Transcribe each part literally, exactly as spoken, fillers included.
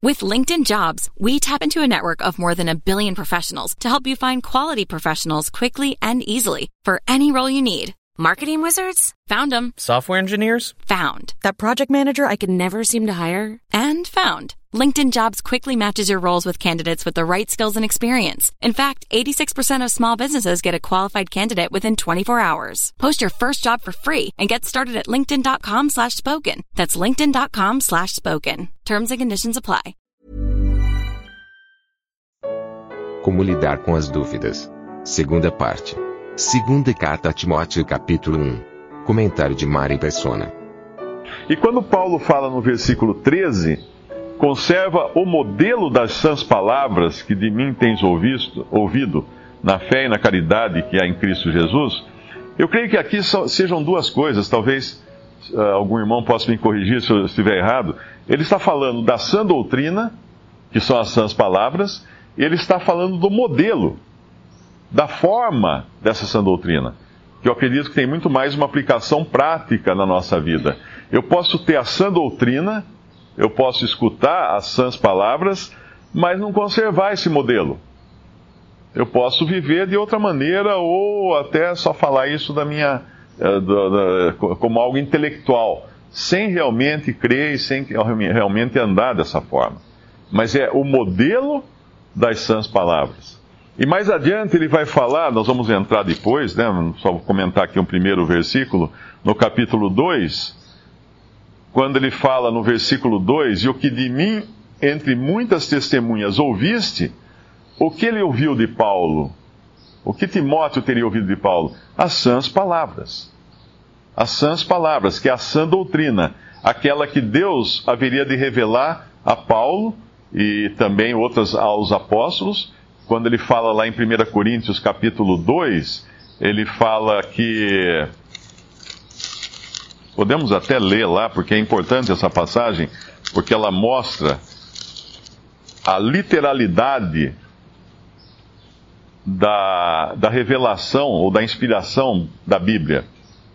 With LinkedIn Jobs, we tap into a network of more than a billion professionals to help you find quality professionals quickly and easily for any role you need. Marketing wizards? Found them. Software engineers? Found. That project manager I could never seem to hire? And found. LinkedIn Jobs quickly matches your roles with candidates with the right skills and experience. In fact, eighty-six percent of small businesses get a qualified candidate within twenty-four hours. Post your first job for free and get started at linkedin.com slash spoken. That's linkedin.com slash spoken. Terms and conditions apply. Como lidar com as dúvidas? Segunda parte. Segunda carta a Timóteo, capítulo um. Comentário de Mari Persona. E quando Paulo fala no versículo treze, conserva o modelo das sãs palavras que de mim tens ouvido, ouvido na fé e na caridade que há em Cristo Jesus, eu creio que aqui sejam duas coisas, talvez uh, algum irmão possa me corrigir se eu estiver errado. Ele está falando da sã doutrina, que são as sãs palavras, e ele está falando do modelo, da forma dessa sã doutrina, que eu acredito que tem muito mais uma aplicação prática na nossa vida. Eu posso ter a sã doutrina, eu posso escutar as sãs palavras, mas não conservar esse modelo. Eu posso viver de outra maneira ou até só falar isso da minha, como algo intelectual, sem realmente crer e sem realmente andar dessa forma. Mas é o modelo das sãs palavras. E mais adiante ele vai falar, nós vamos entrar depois, né, só vou comentar aqui um primeiro versículo, no capítulo dois, quando ele fala no versículo dois, e o que de mim, entre muitas testemunhas, ouviste, o que ele ouviu de Paulo? O que Timóteo teria ouvido de Paulo? As sãs palavras. As sãs palavras, que é a sã doutrina, aquela que Deus haveria de revelar a Paulo e também outras aos apóstolos. Quando ele fala lá em primeira Coríntios capítulo dois, ele fala que... Podemos até ler lá, porque é importante essa passagem, porque ela mostra a literalidade da, da revelação ou da inspiração da Bíblia.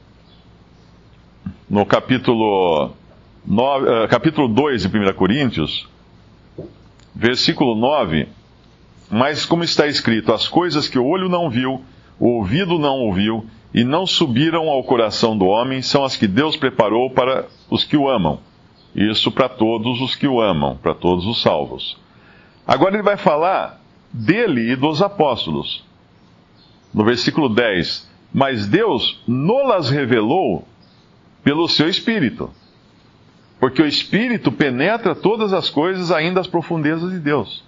No capítulo, nove, capítulo dois de primeira Coríntios, versículo nove... Mas como está escrito, as coisas que o olho não viu, o ouvido não ouviu, e não subiram ao coração do homem, são as que Deus preparou para os que o amam. Isso para todos os que o amam, para todos os salvos. Agora ele vai falar dele e dos apóstolos. No versículo dez, mas Deus nolas revelou pelo seu Espírito, porque o Espírito penetra todas as coisas, ainda as profundezas de Deus.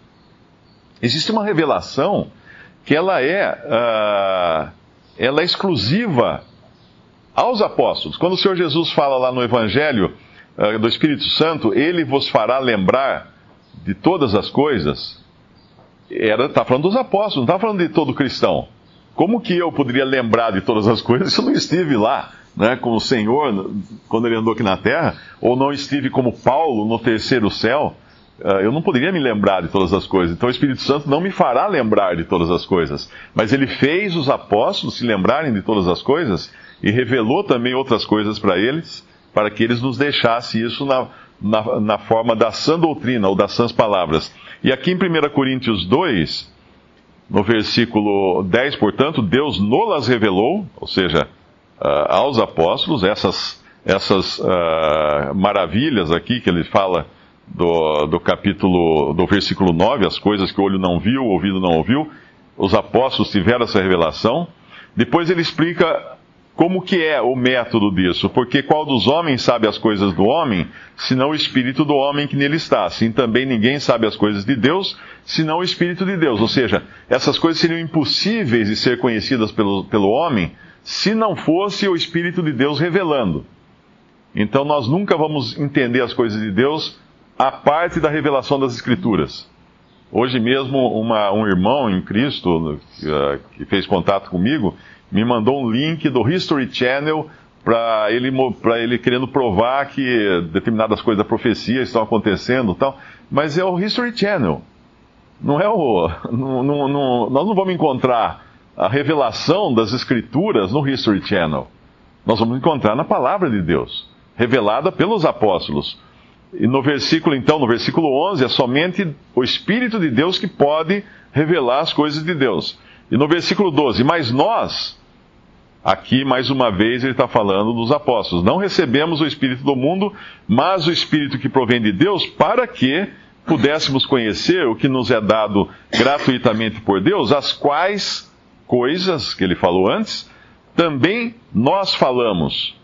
Existe uma revelação que ela é, uh, ela é exclusiva aos apóstolos. Quando o Senhor Jesus fala lá no Evangelho uh, do Espírito Santo, Ele vos fará lembrar de todas as coisas, está falando dos apóstolos, não está falando de todo cristão. Como que eu poderia lembrar de todas as coisas se eu não estive lá, né, com o Senhor quando Ele andou aqui na terra, ou não estive como Paulo no terceiro céu? Eu não poderia me lembrar de todas as coisas. Então o Espírito Santo não me fará lembrar de todas as coisas. Mas ele fez os apóstolos se lembrarem de todas as coisas e revelou também outras coisas para eles, para que eles nos deixassem isso na, na, na forma da sã doutrina ou das sãs palavras. E aqui em primeira Coríntios dois, no versículo dez, portanto, Deus nolas revelou, ou seja, uh, aos apóstolos, essas, essas uh, maravilhas aqui que ele fala Do, do capítulo, do versículo nove, as coisas que o olho não viu, o ouvido não ouviu, os apóstolos tiveram essa revelação. Depois ele explica como que é o método disso, porque qual dos homens sabe as coisas do homem, senão o Espírito do homem que nele está? Assim também ninguém sabe as coisas de Deus, senão o Espírito de Deus. Ou seja, essas coisas seriam impossíveis de ser conhecidas pelo, pelo homem, se não fosse o Espírito de Deus revelando. Então nós nunca vamos entender as coisas de Deus a parte da revelação das Escrituras. Hoje mesmo, uma, um irmão em Cristo, uh, que fez contato comigo, me mandou um link do History Channel para ele, para ele querendo provar que determinadas coisas da profecia estão acontecendo e tal. Mas é o History Channel. Não é o... Não, não, não, nós não vamos encontrar a revelação das Escrituras no History Channel. Nós vamos encontrar na Palavra de Deus, revelada pelos apóstolos. E no versículo, então, no versículo onze, é somente o Espírito de Deus que pode revelar as coisas de Deus. E no versículo doze, mas nós, aqui mais uma vez ele está falando dos apóstolos, não recebemos o Espírito do mundo, mas o Espírito que provém de Deus, para que pudéssemos conhecer o que nos é dado gratuitamente por Deus, as quais coisas que ele falou antes, também nós falamos,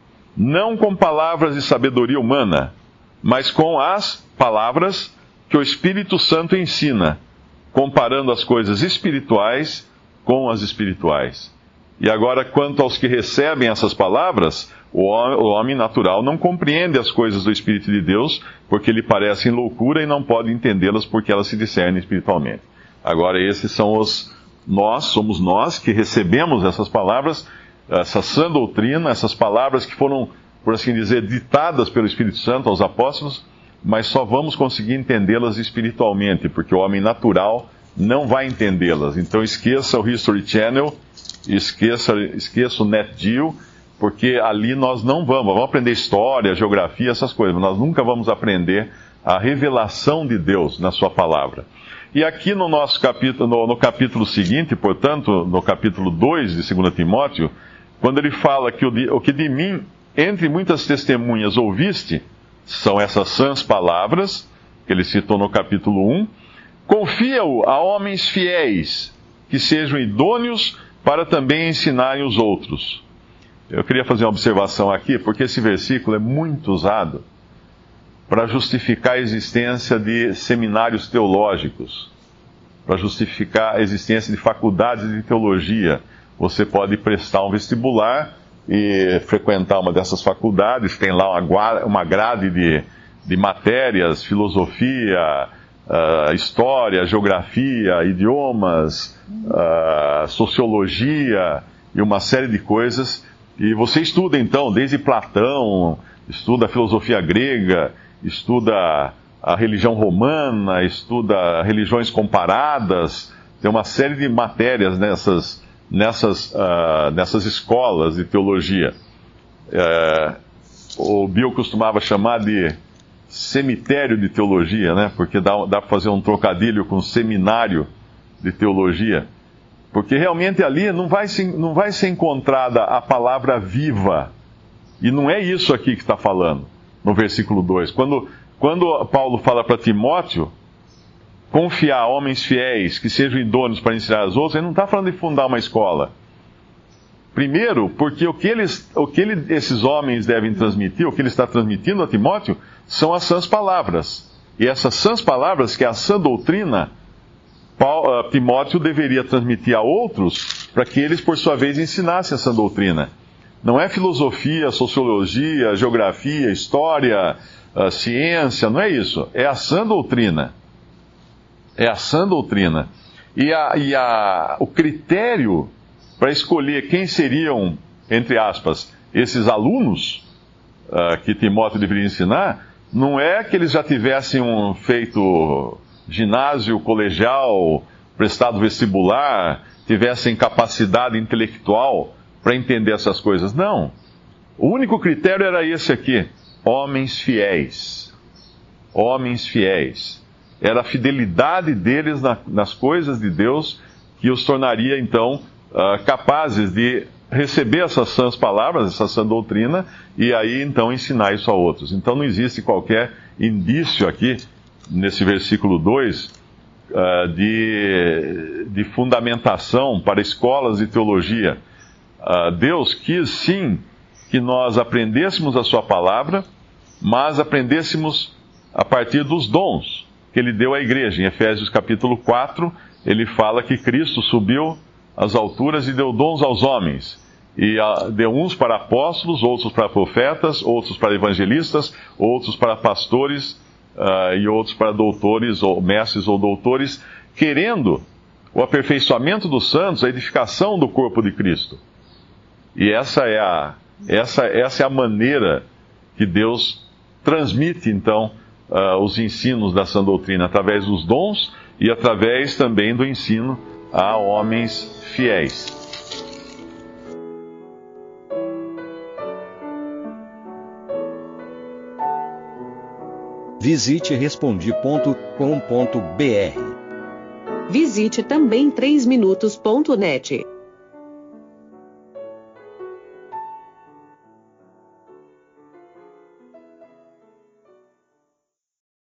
não com palavras de sabedoria humana, mas com as palavras que o Espírito Santo ensina, comparando as coisas espirituais com as espirituais. E agora, quanto aos que recebem essas palavras, o homem natural não compreende as coisas do Espírito de Deus, porque lhe parecem loucura e não pode entendê-las porque elas se discernem espiritualmente. Agora, esses são os nós, somos nós que recebemos essas palavras, essa sã doutrina, essas palavras que foram, por assim dizer, ditadas pelo Espírito Santo aos apóstolos, mas só vamos conseguir entendê-las espiritualmente, porque o homem natural não vai entendê-las. Então esqueça o History Channel, esqueça, esqueça o NetGeo, porque ali nós não vamos, vamos aprender história, geografia, essas coisas, mas nós nunca vamos aprender a revelação de Deus na sua palavra. E aqui no nosso capítulo, no, no capítulo seguinte, portanto, no capítulo dois de Segunda Timóteo, quando ele fala que o, de, o que de mim, entre muitas testemunhas, ouviste, são essas sãs palavras, que ele citou no capítulo um, confia-o a homens fiéis, que sejam idôneos para também ensinarem os outros. Eu queria fazer uma observação aqui, porque esse versículo é muito usado para justificar a existência de seminários teológicos, para justificar a existência de faculdades de teologia. Você pode prestar um vestibular e frequentar uma dessas faculdades, tem lá uma grade de, de matérias, filosofia, uh, história, geografia, idiomas, uh, sociologia e uma série de coisas. E você estuda então, desde Platão, estuda a filosofia grega, estuda a religião romana, estuda religiões comparadas, tem uma série de matérias nessas, nessas, uh, nessas escolas de teologia. Uh, o Bill costumava chamar de cemitério de teologia, né? Porque dá, dá para fazer um trocadilho com seminário de teologia. Porque realmente ali não vai, ser, não vai ser encontrada a palavra viva. E não é isso aqui que está falando, no versículo dois. Quando, quando Paulo fala para Timóteo, confiar a homens fiéis que sejam idôneos para ensinar aos outros, ele não está falando de fundar uma escola. Primeiro, porque o que, eles, o que ele, esses homens devem transmitir, o que ele está transmitindo a Timóteo, são as sãs palavras. E essas sãs palavras, que é a sã doutrina, Paulo, uh, Timóteo deveria transmitir a outros, para que eles, por sua vez, ensinassem a sã doutrina. Não é filosofia, sociologia, geografia, história, uh, ciência, não é isso. É a sã doutrina. É a sã doutrina. E, a, e a, o critério para escolher quem seriam, entre aspas, esses alunos uh, que Timóteo deveria ensinar, não é que eles já tivessem um, feito ginásio, colegial, prestado vestibular, tivessem capacidade intelectual para entender essas coisas. Não. O único critério era esse aqui: homens fiéis. Homens fiéis. Era a fidelidade deles na, nas coisas de Deus que os tornaria, então, uh, capazes de receber essas sãs palavras, essa sã doutrina, e aí, então, ensinar isso a outros. Então, não existe qualquer indício aqui, nesse versículo dois, uh, de, de fundamentação para escolas de teologia. Uh, Deus quis, sim, que nós aprendêssemos a sua palavra, mas aprendêssemos a partir dos dons que ele deu à igreja. Em Efésios capítulo quatro, ele fala que Cristo subiu às alturas e deu dons aos homens. E uh, deu uns para apóstolos, outros para profetas, outros para evangelistas, outros para pastores, Uh, e outros para doutores, ou mestres ou doutores, querendo o aperfeiçoamento dos santos, a edificação do corpo de Cristo. E essa é a, essa, essa é a maneira que Deus transmite, então, uh, os ensinos da sã doutrina, através dos dons e através também do ensino a homens fiéis. Visite respondi ponto com ponto br. Visite também três minutos ponto net.